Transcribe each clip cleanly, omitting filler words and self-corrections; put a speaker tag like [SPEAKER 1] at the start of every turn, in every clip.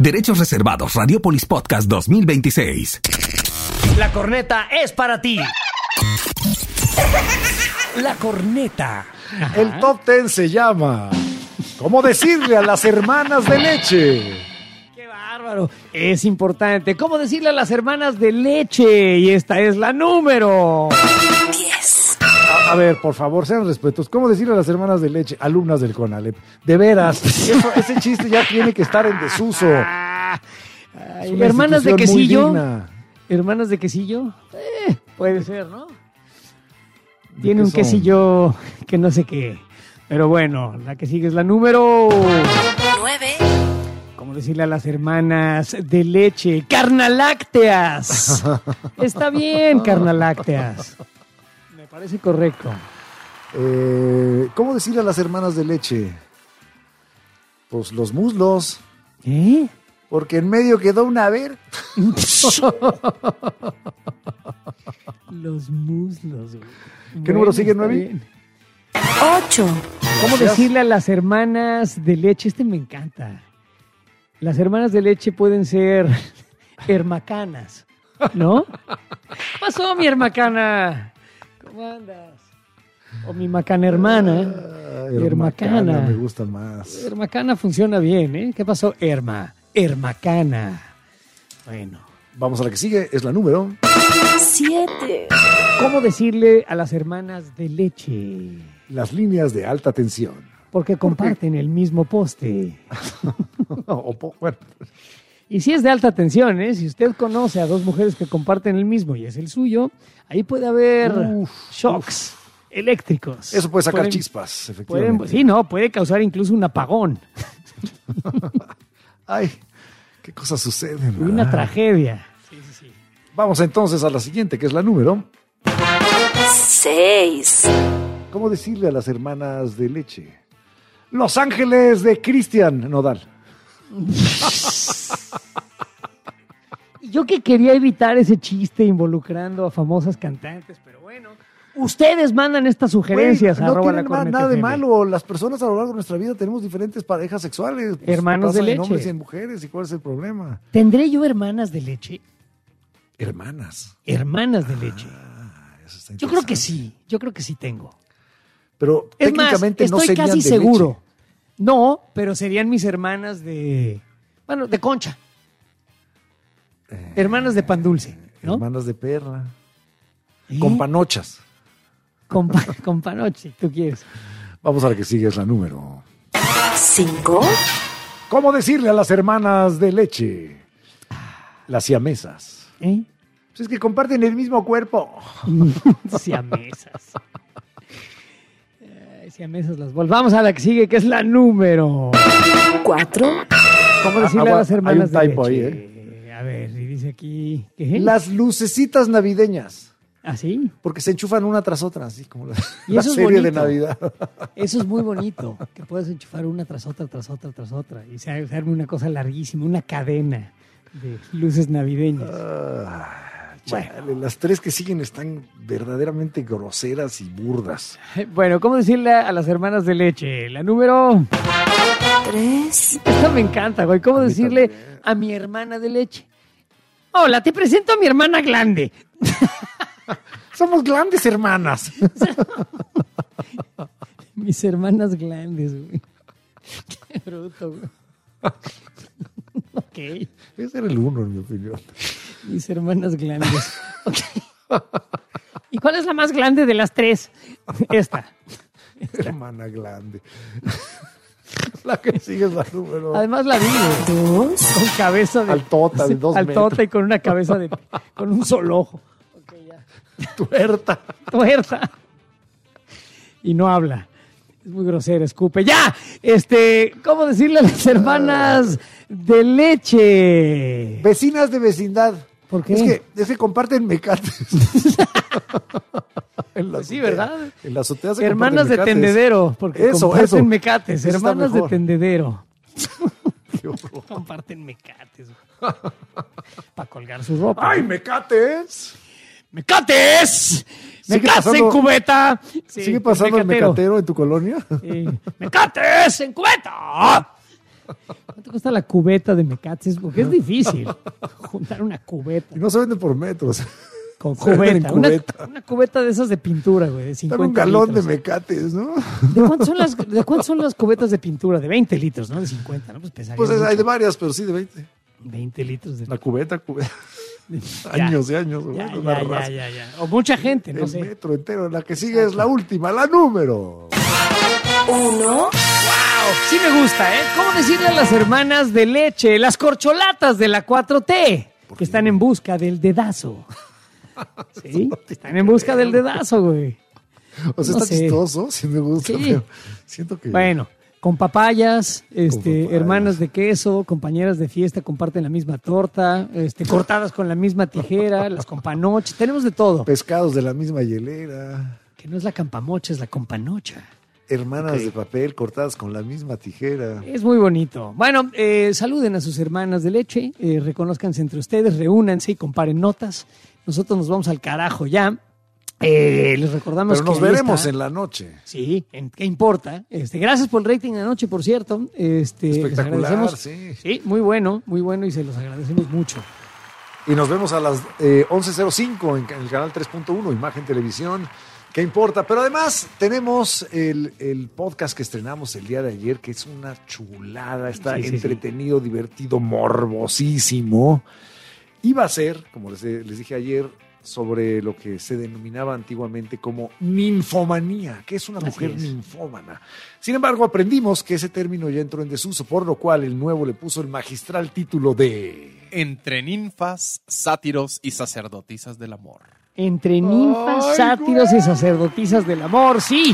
[SPEAKER 1] Derechos reservados. Radiopolis Podcast 2026.
[SPEAKER 2] La corneta es para ti. La corneta.
[SPEAKER 3] Ajá. El top 10 se llama ¿Cómo decirle a las hermanas de leche?
[SPEAKER 2] ¡Qué bárbaro! Es importante. ¿Cómo decirle a las hermanas de leche? Y esta es la número
[SPEAKER 4] 10.
[SPEAKER 3] A ver, por favor, sean respetuosos. ¿Cómo decirle a las hermanas de leche? Alumnas del CONALEP. De veras, ese chiste ya tiene que estar en desuso.
[SPEAKER 2] Ay, ¿hermanas de quesillo? ¿Hermanas de quesillo? Puede ser, ¿no? Tiene un quesillo que no sé qué. Pero bueno, la que sigue es la número
[SPEAKER 4] 9.
[SPEAKER 2] ¿Cómo decirle a las hermanas de leche? ¡Carnalácteas! Está bien, carnalácteas. Me parece correcto.
[SPEAKER 3] ¿Cómo decirle a las hermanas de leche? Pues los muslos.
[SPEAKER 2] ¿Eh?
[SPEAKER 3] Porque en medio quedó una ver.
[SPEAKER 2] Los muslos.
[SPEAKER 3] ¿Qué número sigue, 9?
[SPEAKER 4] 8.
[SPEAKER 2] ¿Cómo decirle a las hermanas de leche? Este me encanta. Las hermanas de leche pueden ser hermacanas, ¿no? ¿Qué pasó, mi hermacana? ¿Cómo andas? O mi macana hermana. Hermacana.
[SPEAKER 3] Me gusta más.
[SPEAKER 2] Hermacana funciona bien, ¿eh? ¿Qué pasó, hermacana? Bueno.
[SPEAKER 3] Vamos a la que sigue, es la número
[SPEAKER 4] 7.
[SPEAKER 2] ¿Cómo decirle a las hermanas de leche?
[SPEAKER 3] Las líneas de alta tensión.
[SPEAKER 2] Porque comparten el mismo poste.
[SPEAKER 3] Bueno.
[SPEAKER 2] Y si es de alta tensión, ¿eh? Si usted conoce a dos mujeres que comparten el mismo y es el suyo, ahí puede haber shocks eléctricos.
[SPEAKER 3] Eso puede sacar chispas, efectivamente.
[SPEAKER 2] Sí, no, puede causar incluso un apagón.
[SPEAKER 3] Ay, qué cosas suceden, ¿verdad?
[SPEAKER 2] Una tragedia. Sí.
[SPEAKER 3] Vamos entonces a la siguiente, que es la número
[SPEAKER 4] 6.
[SPEAKER 3] ¿Cómo decirle a las hermanas de leche? Los Ángeles de Cristian Nodal.
[SPEAKER 2] Yo que quería evitar ese chiste involucrando a famosas cantantes, pero bueno, ustedes mandan estas sugerencias.
[SPEAKER 3] No tiene nada de
[SPEAKER 2] FM.
[SPEAKER 3] malo. Las personas a lo largo de nuestra vida tenemos diferentes parejas sexuales. Pues,
[SPEAKER 2] hermanos de leche.
[SPEAKER 3] En hombres y en mujeres. ¿Y cuál es el problema?
[SPEAKER 2] ¿Tendré yo hermanas de leche?
[SPEAKER 3] Hermanas.
[SPEAKER 2] Hermanas de leche.
[SPEAKER 3] Eso está
[SPEAKER 2] Yo creo que sí. Yo creo que sí tengo.
[SPEAKER 3] Pero
[SPEAKER 2] Es
[SPEAKER 3] técnicamente
[SPEAKER 2] más,
[SPEAKER 3] no
[SPEAKER 2] estoy
[SPEAKER 3] serían
[SPEAKER 2] casi
[SPEAKER 3] de
[SPEAKER 2] seguro.
[SPEAKER 3] leche.
[SPEAKER 2] No, pero serían mis hermanas de... Bueno, de concha. Hermanas de pan dulce, ¿no?
[SPEAKER 3] Hermanas de perla.
[SPEAKER 2] ¿Eh?
[SPEAKER 3] Con panochas.
[SPEAKER 2] Con panoche, si tú quieres.
[SPEAKER 3] Vamos a la que sigue, es la número
[SPEAKER 4] 5.
[SPEAKER 3] ¿Cómo decirle a las hermanas de leche? Las siamesas.
[SPEAKER 2] ¿Eh?
[SPEAKER 3] Pues es que comparten el mismo cuerpo.
[SPEAKER 2] Siamesas. Siamesas las bolas. Vamos a la que sigue, que es la número
[SPEAKER 4] 4.
[SPEAKER 2] ¿Cómo decirle a las hermanas
[SPEAKER 3] hay un
[SPEAKER 2] de
[SPEAKER 3] typo
[SPEAKER 2] leche?
[SPEAKER 3] ahí,
[SPEAKER 2] A ver, y dice aquí... ¿qué?
[SPEAKER 3] Las lucecitas navideñas.
[SPEAKER 2] ¿Ah, sí?
[SPEAKER 3] Porque se enchufan una tras otra, así como
[SPEAKER 2] Y
[SPEAKER 3] la
[SPEAKER 2] eso es
[SPEAKER 3] serie de
[SPEAKER 2] bonito.
[SPEAKER 3] Navidad.
[SPEAKER 2] Eso es muy bonito, que puedes enchufar una tras otra, y se arme una cosa larguísima, una cadena de luces navideñas.
[SPEAKER 3] Chale, las tres que siguen están verdaderamente groseras y burdas.
[SPEAKER 2] Bueno, ¿cómo decirle a las hermanas de leche? La número...
[SPEAKER 4] 3.
[SPEAKER 2] Esta me encanta, güey. ¿Cómo decirle
[SPEAKER 3] también.
[SPEAKER 2] a mi hermana de leche? Hola, te presento a mi hermana Glande.
[SPEAKER 3] Somos grandes hermanas.
[SPEAKER 2] Mis hermanas Glandes, güey. Qué bruto, güey. Ok.
[SPEAKER 3] Ese era el uno, en mi opinión.
[SPEAKER 2] Mis hermanas Glandes. Okay. ¿Y cuál es la más grande de las tres? Esta.
[SPEAKER 3] Hermana grande. La que sigue es la número.
[SPEAKER 2] Además la vi, güey.
[SPEAKER 4] 2.
[SPEAKER 2] Con cabeza de...
[SPEAKER 3] Altota, de 2
[SPEAKER 2] altota
[SPEAKER 3] metros.
[SPEAKER 2] y con una cabeza de... con un solo ojo. Ok, ya.
[SPEAKER 3] Tuerta.
[SPEAKER 2] Tuerta. Y no habla. Es muy grosera, escupe. ¡Ya! ¿Cómo decirle a las hermanas de leche?
[SPEAKER 3] Vecinas de vecindad.
[SPEAKER 2] ¿Por qué?
[SPEAKER 3] Es que comparten mecates. En la
[SPEAKER 2] Pues sí,
[SPEAKER 3] azotea.
[SPEAKER 2] ¿verdad?
[SPEAKER 3] En la azotea se
[SPEAKER 2] Hermanas de
[SPEAKER 3] comparten mecates.
[SPEAKER 2] tendedero, porque
[SPEAKER 3] Eso,
[SPEAKER 2] comparten
[SPEAKER 3] eso.
[SPEAKER 2] mecates.
[SPEAKER 3] Eso está
[SPEAKER 2] Hermanas de
[SPEAKER 3] mejor.
[SPEAKER 2] tendedero.
[SPEAKER 3] Qué horror.
[SPEAKER 2] Comparten mecates. Para colgar su ropa.
[SPEAKER 3] ¡Ay, mecates!
[SPEAKER 2] ¡Mecates!
[SPEAKER 3] Sigue
[SPEAKER 2] ¡Mecates en
[SPEAKER 3] pasando-
[SPEAKER 2] cubeta! Sí,
[SPEAKER 3] ¿Sigue pasando el
[SPEAKER 2] mecatero.
[SPEAKER 3] mecatero en tu colonia?
[SPEAKER 2] Sí. ¡Mecates en cubeta! ¿Cuánto cuesta la cubeta de mecates? Porque es difícil juntar una cubeta.
[SPEAKER 3] Y no se venden por metros.
[SPEAKER 2] Con
[SPEAKER 3] Se venden en
[SPEAKER 2] cubeta.
[SPEAKER 3] cubeta.
[SPEAKER 2] Una cubeta de esas de pintura, güey, de 50
[SPEAKER 3] Dame un galón
[SPEAKER 2] litros.
[SPEAKER 3] de mecates, ¿no?
[SPEAKER 2] ¿De cuánto son las cubetas de pintura? De 20 litros, ¿no? De 50, ¿no? Pues pesaría
[SPEAKER 3] Pues
[SPEAKER 2] mucho.
[SPEAKER 3] hay de varias, pero sí de 20.
[SPEAKER 2] 20 litros de...
[SPEAKER 3] La cubeta.
[SPEAKER 2] Ya.
[SPEAKER 3] Años y años.
[SPEAKER 2] Ya,
[SPEAKER 3] una
[SPEAKER 2] ya,
[SPEAKER 3] raza.
[SPEAKER 2] ya. O mucha gente, no
[SPEAKER 3] El
[SPEAKER 2] sé.
[SPEAKER 3] metro entero. La que sigue es la última, la número.
[SPEAKER 4] 1,
[SPEAKER 2] Sí me gusta, ¿eh? ¿Cómo decirle a las hermanas de leche, las corcholatas de la 4T, que están en busca del dedazo? ¿Sí? Están en busca del dedazo, güey.
[SPEAKER 3] O sea,
[SPEAKER 2] No
[SPEAKER 3] está
[SPEAKER 2] sé.
[SPEAKER 3] chistoso, sí me gusta,
[SPEAKER 2] Sí.
[SPEAKER 3] pero siento que...
[SPEAKER 2] Bueno, con papayas,
[SPEAKER 3] papayas.
[SPEAKER 2] hermanas de queso, compañeras de fiesta comparten la misma torta, cortadas con la misma tijera, las companoches, tenemos de todo.
[SPEAKER 3] Pescados de la misma hielera,
[SPEAKER 2] Que no es la campamocha, es la companocha.
[SPEAKER 3] hermanas
[SPEAKER 2] Ok.
[SPEAKER 3] de papel cortadas con la misma tijera.
[SPEAKER 2] Es muy bonito. Bueno, saluden a sus hermanas de leche, reconózcanse entre ustedes, reúnanse y comparen notas. Nosotros nos vamos al carajo ya. Les recordamos
[SPEAKER 3] Pero nos
[SPEAKER 2] que ahí
[SPEAKER 3] veremos
[SPEAKER 2] está.
[SPEAKER 3] en la noche.
[SPEAKER 2] Sí, ¿qué importa? Gracias por el rating de anoche, por cierto. Les
[SPEAKER 3] Espectacular,
[SPEAKER 2] agradecemos.
[SPEAKER 3] sí.
[SPEAKER 2] Sí, muy bueno y se los agradecemos mucho.
[SPEAKER 3] Y nos vemos a las 11:05 en el canal 3.1, Imagen Televisión. ¿Qué importa? Pero además tenemos el podcast que estrenamos el día de ayer, que es una chulada, está
[SPEAKER 2] Sí, sí,
[SPEAKER 3] entretenido, divertido, morbosísimo. Iba a ser, como les dije ayer, sobre lo que se denominaba antiguamente como ninfomanía, que es una
[SPEAKER 2] Así
[SPEAKER 3] mujer
[SPEAKER 2] es.
[SPEAKER 3] ninfómana. Sin embargo, aprendimos que ese término ya entró en desuso, por lo cual el nuevo le puso el magistral título de...
[SPEAKER 5] Entre ninfas, sátiros y sacerdotisas del amor.
[SPEAKER 2] Entre ninfas,
[SPEAKER 3] Ay,
[SPEAKER 2] sátiros
[SPEAKER 3] güey.
[SPEAKER 2] y sacerdotisas del amor, sí.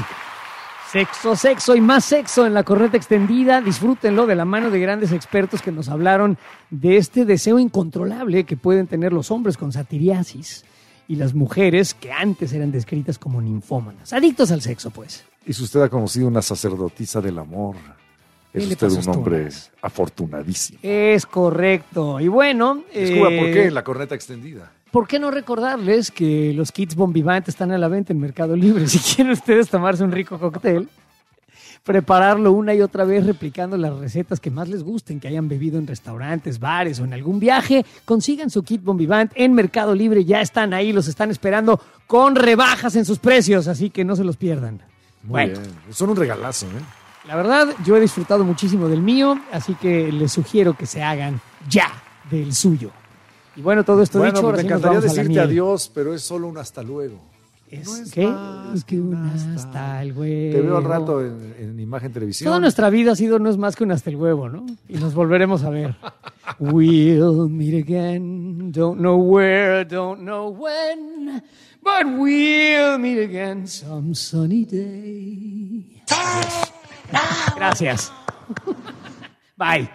[SPEAKER 2] Sexo y más sexo en la corneta extendida. Disfrútenlo de la mano de grandes expertos que nos hablaron de este deseo incontrolable que pueden tener los hombres con satiriasis y las mujeres que antes eran descritas como ninfómanas. Adictos al sexo, pues.
[SPEAKER 3] Y si usted ha conocido una sacerdotisa del amor,
[SPEAKER 2] ¿Qué
[SPEAKER 3] es
[SPEAKER 2] le
[SPEAKER 3] usted
[SPEAKER 2] pasó a
[SPEAKER 3] un hombre
[SPEAKER 2] Stonas?
[SPEAKER 3] afortunadísimo.
[SPEAKER 2] Es correcto. Y bueno,
[SPEAKER 3] Descubra por qué en la corneta extendida.
[SPEAKER 2] ¿por qué no recordarles que los kits Bon Vivant están a la venta en Mercado Libre? Si quieren ustedes tomarse un rico cóctel, prepararlo una y otra vez replicando las recetas que más les gusten, que hayan bebido en restaurantes, bares o en algún viaje, consigan su kit Bon Vivant en Mercado Libre. Ya están ahí, los están esperando con rebajas en sus precios, así que no se los pierdan.
[SPEAKER 3] Muy
[SPEAKER 2] Bueno,
[SPEAKER 3] bien. Son un regalazo, ¿eh?
[SPEAKER 2] la verdad, yo he disfrutado muchísimo del mío, así que les sugiero que se hagan ya del suyo. Y bueno, todo esto
[SPEAKER 3] Bueno,
[SPEAKER 2] dicho, ahora
[SPEAKER 3] me
[SPEAKER 2] sí nos
[SPEAKER 3] encantaría
[SPEAKER 2] vamos a la
[SPEAKER 3] decirte
[SPEAKER 2] miel.
[SPEAKER 3] adiós, pero es solo un hasta luego.
[SPEAKER 2] Es,
[SPEAKER 3] No es
[SPEAKER 2] ¿qué?
[SPEAKER 3] más
[SPEAKER 2] Es que
[SPEAKER 3] que un
[SPEAKER 2] un
[SPEAKER 3] hasta.
[SPEAKER 2] hasta el huevo.
[SPEAKER 3] Te veo al rato en Imagen Televisión.
[SPEAKER 2] Toda nuestra vida ha sido no es más que un hasta el huevo, ¿no? Y nos volveremos a ver. We'll meet again. Don't know where, don't know when. But we'll meet again some sunny day. Gracias. Bye.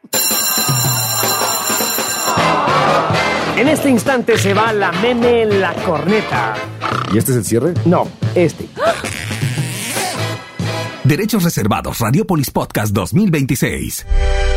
[SPEAKER 2] En este instante se va la meme en la corneta.
[SPEAKER 3] ¿Y este es el cierre?
[SPEAKER 2] No, este.
[SPEAKER 1] Derechos reservados. Radiopolis Podcast 2026.